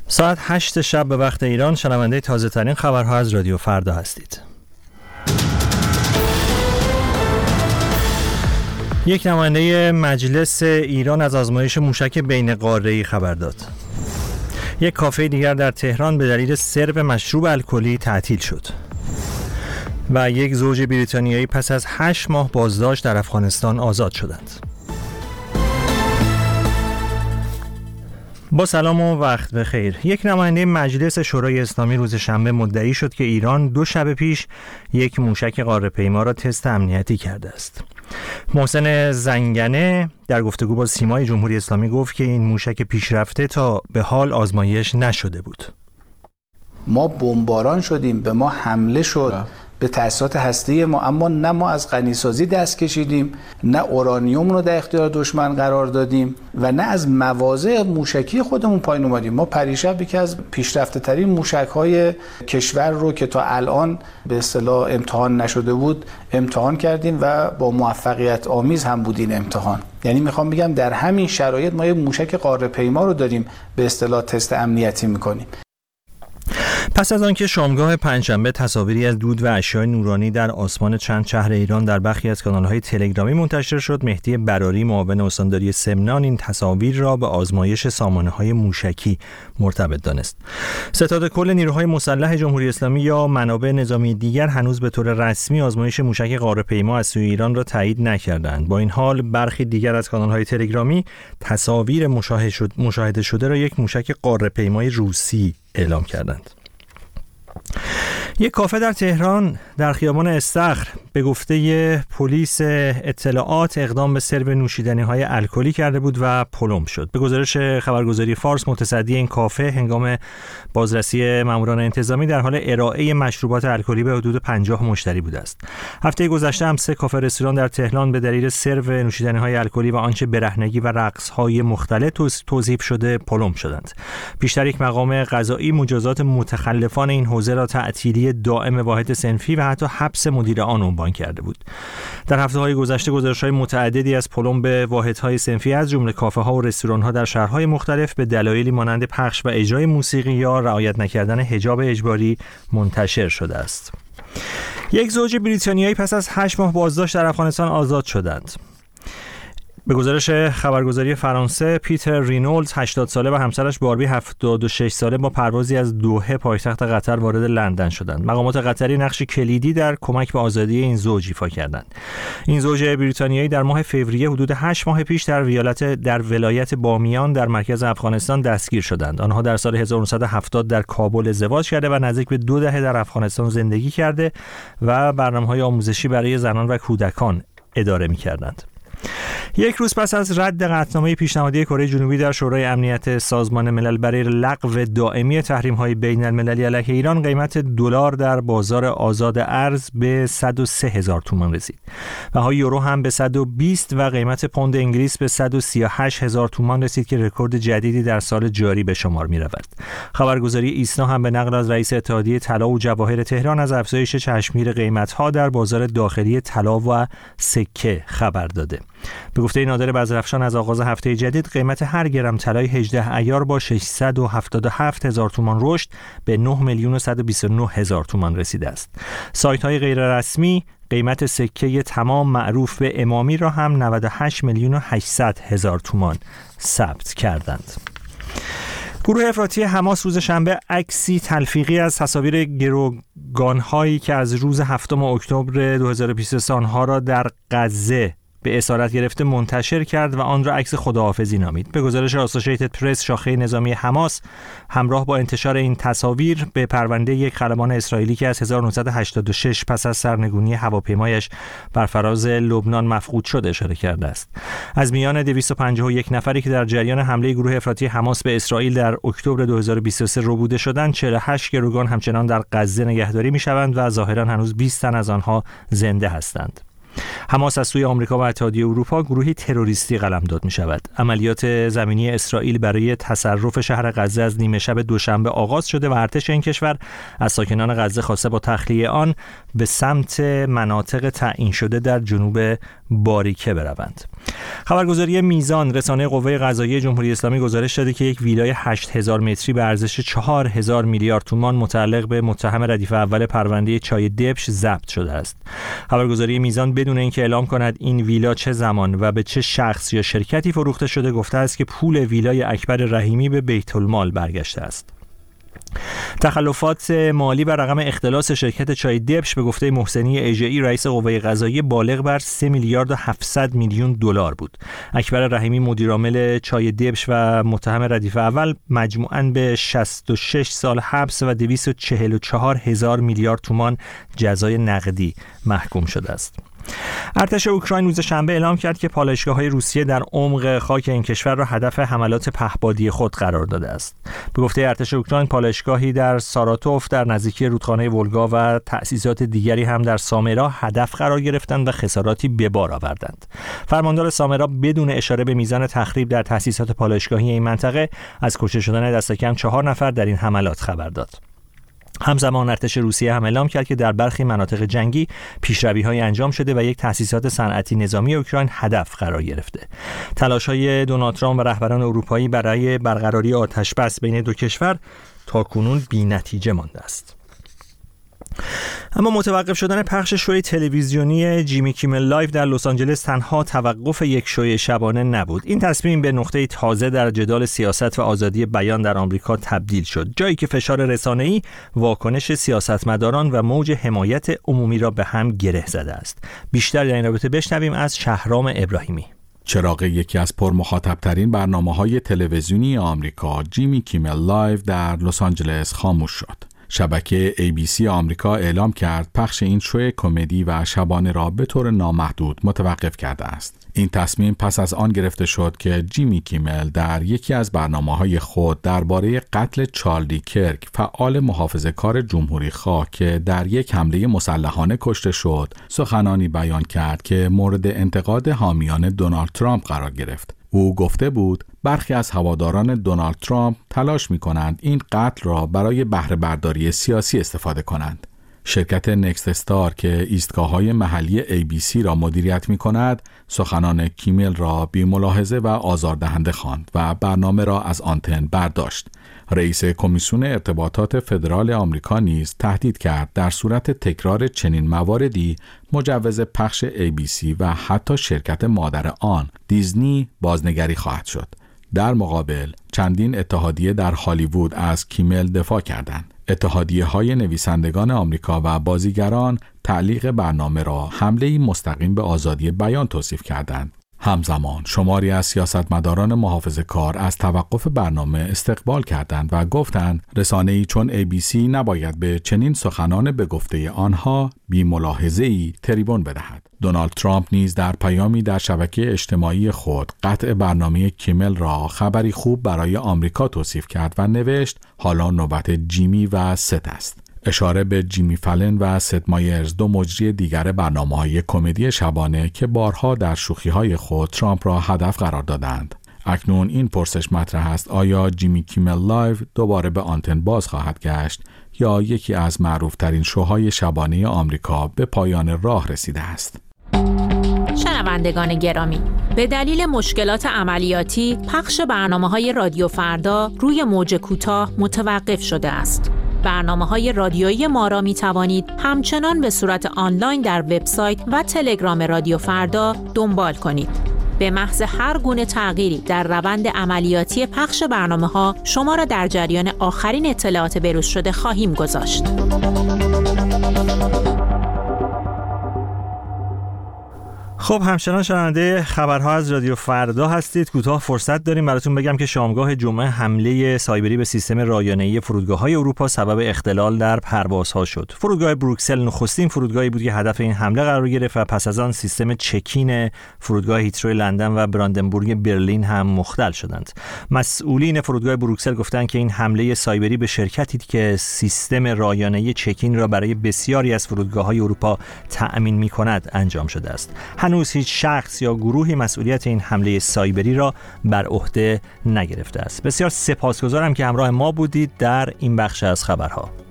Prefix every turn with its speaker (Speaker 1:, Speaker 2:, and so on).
Speaker 1: ساعت 8 شب به وقت ایران شنونده تازه ترین خبرها از رادیو فردا هستید. یک نماینده مجلس ایران از آزمایش موشک بین قاره‌ای خبر داد. یک کافه دیگر در تهران به دلیل سرو مشروب الکلی تعطیل شد. و یک زوج بریتانیایی پس از 8 ماه بازداشت در افغانستان آزاد شدند. با سلام و وقت بخیر. یک نماینده مجلس شورای اسلامی روز شنبه مدعی شد که ایران 2 شب پیش یک موشک قاره‌پیما را تست امنیتی کرده است. محسن زنگنه در گفتگو با سیمای جمهوری اسلامی گفت که این موشک پیشرفته تا به حال آزمایش نشده بود.
Speaker 2: ما بمباران شدیم، به ما حمله شد به تأسیسات هسته‌ای ما، اما نه ما از غنیسازی دست کشیدیم، نه اورانیوم رو در اختیار دشمن قرار دادیم و نه از مواضع موشکی خودمون پایین اومدیم. ما پریشب یکی از پیشرفته ترین موشک‌های کشور رو که تا الان به اصطلاح امتحان نشده بود امتحان کردیم و با موفقیت آمیز هم بود این امتحان. یعنی میخوام بگم در همین شرایط ما یک موشک قاره‌پیما رو داریم به اصطلاح تست امنیتی میکنیم.
Speaker 1: پس از آنکه شامگاه پنجشنبه تصاویری از دود و اشیاء نورانی در آسمان چند شهر ایران در برخی از کانال‌های تلگرامی منتشر شد، مهدی براری معاون استانداری سمنان این تصاویر را به آزمایش سامانه‌های موشکی مرتبط دانست. ستاد کل نیروهای مسلح جمهوری اسلامی یا منابع نظامی دیگر هنوز به طور رسمی آزمایش موشک قاره‌پیما از سوی ایران را تایید نکردند. با این حال برخی دیگر از کانال‌های تلگرامی تصاویر مشاهده شده را یک موشک قاره‌پیمای روسی اعلام کردند. یک کافه در تهران در خیابان استخر به گفته پلیس اطلاعات اقدام به سرو نوشیدنی‌های الکلی کرده بود و پلم شد. به گزارش خبرگزاری فارس، متصدی این کافه هنگام بازرسی ماموران انتظامی در حال ارائه مشروبات الکلی به حدود 50 مشتری بوده است. هفته گذشته هم 3 کافه رستوران در تهران به دلیل سرو نوشیدنی‌های الکلی و آنچه برهنگی و رقص‌های مختلط توصیف شده پلم شدند. پیشتر یک مقام قضایی مجازات متخلفان این حوزه را تعطیلی دائم واحد صنفی و حتی حبس مدیر آن عنوان کرده بود. در هفته‌های گذشته گزارش‌های متعددی از پلم به واحدهای صنفی از جمله کافه‌ها و رستوران‌ها در شهرهای مختلف به دلایلی مانند پخش و اجرای موسیقی یا رعایت نکردن حجاب اجباری منتشر شده است. یک زوج بریتانیایی پس از 8 ماه بازداشت در افغانستان آزاد شدند. به گزارش خبرگزاری فرانسه، پیتر رینولدز 80 ساله و همسرش باربی 76 ساله با پروازی از دوحه پایتخت قطر وارد لندن شدند. مقامات قطری نقش کلیدی در کمک به آزادی این زوج ایفا کردند. این زوج بریتانیایی در ماه فوریه حدود 8 ماه پیش در ولایت بامیان در مرکز افغانستان دستگیر شدند. آنها در سال 1970 در کابل ازدواج کرده و نزدیک به 2 دهه در افغانستان زندگی کرده و برنامه‌های آموزشی برای زنان و کودکان اداره می‌کردند. یک روز پس از رد قطعنامه پیشنهادی کره جنوبی در شورای امنیت سازمان ملل برای لغو دائمی تحریم‌های بین‌المللی علیه ایران، قیمت دلار در بازار آزاد ارز به 103,000 تومان رسید. بهای یورو هم به 120 و قیمت پوند انگلیس به 138,000 تومان رسید که رکورد جدیدی در سال جاری به شمار می‌رود. خبرگزاری ایسنا هم به نقل از رئیس اتحادیه طلا و جواهر تهران از افزایش چشمگیر قیمت‌ها در بازار داخلی طلا و سکه خبر داده. به گفته نادر بزرافشان، از آغاز هفته جدید قیمت هر گرم طلای 18 عیار با 677,000 تومان رشد به 9,129,000 تومان رسیده است. سایت‌های غیر رسمی قیمت سکه تمام معروف به امامی را هم 98,800,000 تومان ثبت کردند. گروه افراطی حماس روز شنبه عکسی تلفیقی از تصاویر گروگان‌هایی که از روز 7 اکتبر 2023 آنها را در غزه به اسارت گرفته منتشر کرد و آن را عکس خداحافظی نامید. به گزارش آسوشیتد پرس، شاخه نظامی حماس همراه با انتشار این تصاویر به پرونده یک خلبان اسرائیلی که از 1986 پس از سرنگونی هواپیمایش بر فراز لبنان مفقود شد اشاره کرده است. از میان 251 نفری که در جریان حمله گروه افراطی حماس به اسرائیل در اکتبر 2023 ربوده شدند، 48 گروگان همچنان در غزه نگهداری می‌شوند و ظاهراً هنوز 20 تن از آنها زنده هستند. حماس از سوی آمریکا و اتحادیه اروپا گروهی تروریستی قلمداد می‌شود. عملیات زمینی اسرائیل برای تصرف شهر غزه از نیمه شب دوشنبه آغاز شده و ارتش این کشور از ساکنان غزه خواسته با تخلیه آن به سمت مناطق تعیین شده در جنوب باریکه بروند. خبرگزاری میزان رسانه قوه قضاییه جمهوری اسلامی گزارش داده که یک ویلای 8000 متری به ارزش 4000 میلیارد تومان متعلق به متهم ردیف اول پرونده چای دبش ضبط شده است. خبرگزاری میزان بدون اینکه اعلام کند این ویلا چه زمان و به چه شخص یا شرکتی فروخته شده گفته است که پول ویلای اکبر رحیمی به بیت المال برگشته است. تخلفات مالی و رقم اختلاس شرکت چای دبش به گفته محسنی اژه‌ای رئیس قوه قضاییه بالغ بر 3 میلیارد و 700 میلیون دلار بود. اکبر رحیمی مدیر عامل چای دبش و متهم ردیف اول مجموعاً به 66 سال حبس و 244 هزار میلیارد تومان جزای نقدی محکوم شده است. ارتش اوکراین روز شنبه اعلام کرد که پالایشگاه‌های روسیه در عمق خاک این کشور را هدف حملات پهپادی خود قرار داده است. به گفته ارتش اوکراین پالایشگاهی در ساراتوف در نزدیکی رودخانه ولگا و تأسیسات دیگری هم در سامرا هدف قرار گرفتند و خساراتی به بار آوردند. فرماندار سامرا بدون اشاره به میزان تخریب در تأسیسات پالایشگاهی این منطقه از کشته شدن دست کم 4 نفر در این حملات خبر داد. همزمان ارتش روسیه هم اعلام کرد که در برخی مناطق جنگی پیشروی‌های انجام شده و یک تأسیسات صنعتی نظامی اوکراین هدف قرار گرفته. تلاش‌های دونالد ترامپ و رهبران اروپایی برای برقراری آتش‌بس بین دو کشور تاکنون بی‌نتیجه مانده است. اما متوقف شدن پخش شوی تلویزیونی جیمی کیمل لایو در لس آنجلس تنها توقف یک شوی شبانه نبود. این تصمیم به نقطه تازه در جدال سیاست و آزادی بیان در آمریکا تبدیل شد، جایی که فشار رسانه‌ای، واکنش سیاستمداران و موج حمایت عمومی را به هم گره زده است. بیشتر در این رابطه بشنویم از شهرام ابراهیمی.
Speaker 3: چراغ یکی از پرمخاطب‌ترین برنامه‌های تلویزیونی آمریکا، جیمی کیمل لایو در لس آنجلس خاموش شد. شبکه ABC آمریکا اعلام کرد پخش این شو کمدی و شبانه را به طور نامحدود متوقف کرده است. این تصمیم پس از آن گرفته شد که جیمی کیمل در یکی از برنامه‌های خود درباره قتل چارلی کرک، فعال محافظه‌کار جمهوری‌خواه که در یک حمله مسلحانه کشته شد، سخنانی بیان کرد که مورد انتقاد حامیان دونالد ترامپ قرار گرفت. او گفته بود برخی از هواداران دونالد ترامپ تلاش می‌کنند این قتل را برای بهره برداری سیاسی استفاده کنند. شرکت نکست استار که ایستگاه‌های محلی ABC را مدیریت می‌کند، سخنان کیمل را بی‌ملاحظه و آزاردهنده خواند و برنامه را از آنتن برداشت. رئیس کمیسیون ارتباطات فدرال آمریکا نیز تهدید کرد در صورت تکرار چنین مواردی مجوز پخش ABC و حتی شرکت مادر آن دیزنی بازنگری خواهد شد. در مقابل چندین اتحادیه در هالیوود از کیمل دفاع کردند. اتحادیه‌های نویسندگان آمریکا و بازیگران تعلیق برنامه را حمله‌ای مستقیم به آزادی بیان توصیف کردند. همزمان شماری از سیاستمداران محافظه‌کار از توقف برنامه استقبال کردند و گفتند رسانه‌ای چون ABC نباید به چنین سخنان به گفته آنها بی‌ملاحظه‌ای تریبون بدهد. دونالد ترامپ نیز در پیامی در شبکه اجتماعی خود قطع برنامه کیمل را خبری خوب برای آمریکا توصیف کرد و نوشت حالا نوبت جیمی و ست است. اشاره به جیمی فلن و ست مایرز، دو مجری دیگر برنامه‌های کمدی شبانه که بارها در شوخی‌های خود ترامپ را هدف قرار دادند. اکنون این پرسش مطرح است آیا جیمی کیمل لایو دوباره به آنتن باز خواهد گشت یا یکی از معروف‌ترین شوهای شبانه آمریکا به پایان راه رسیده است؟
Speaker 4: شنوندگان گرامی، به دلیل مشکلات عملیاتی پخش برنامه‌های رادیو فردا روی موج کوتاه متوقف شده است. برنامه‌های رادیویی ما را می‌توانید همچنان به صورت آنلاین در وبسایت و تلگرام رادیو فردا دنبال کنید. به محض هر گونه تغییری در روند عملیاتی پخش برنامه‌ها شما را در جریان آخرین اطلاعات بروز شده خواهیم گذاشت.
Speaker 1: خب همچنان شنونده خبرها از رادیو فردا هستید. کوتاه فرصت داریم براتون بگم که شامگاه جمعه حمله سایبری به سیستم رایانه‌ای فرودگاه‌های اروپا سبب اختلال در پروازها شد. فرودگاه بروکسل نخستین فرودگاهی بود که هدف این حمله قرار گرفت و پس از آن سیستم چکین فرودگاه هیترو لندن و براندنبورگ برلین هم مختل شدند. مسئولین فرودگاه بروکسل گفتند که این حمله سایبری به شرکتی که سیستم رایانه‌ای چکین را برای بسیاری از فرودگاه‌های اروپا تأمین می‌کند انجام شده است. هنوز هیچ شخص یا گروهی مسئولیت این حمله سایبری را بر عهده نگرفته است. بسیار سپاسگزارم که همراه ما بودید در این بخش از خبرها.